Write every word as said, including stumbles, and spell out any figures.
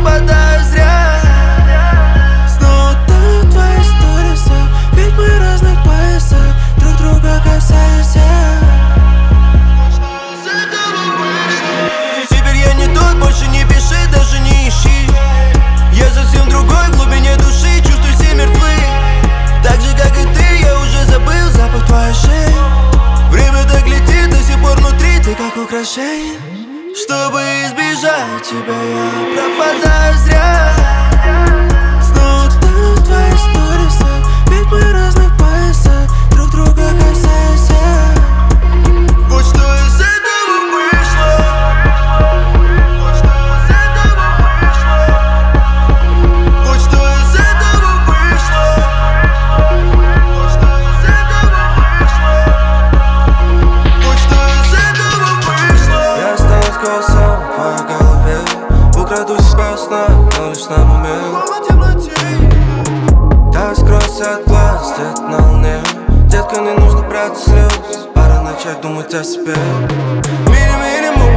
пропадаю зря. Снова тают твои сторисы, ведь мы разных поясах, друг друга касаясь. Теперь я не тот, больше не пиши, даже не ищи. Я совсем другой, в глубине души чувствую все мертвы. Так же, как и ты, я уже забыл запах твоей шеи. Время так летит, до сих пор внутри ты как украшение. Чтобы избежать тебя, я пропадаю зря. Снова тают твои сторисы, ведь мы разных поясах, друг друга касаясь. Вот что из этого вышло. Вот что из этого вышло. Вот что из этого вышло. Вот что из этого вышло. Вот что из этого вышло. Я останусь голосом в твоей голове. Украду себя у сна, но лишь на момент. Да, скройся от глаз, где-то на луне. Детка, не нужно брать слез, пора начать думать о себе. Мини-мини-му.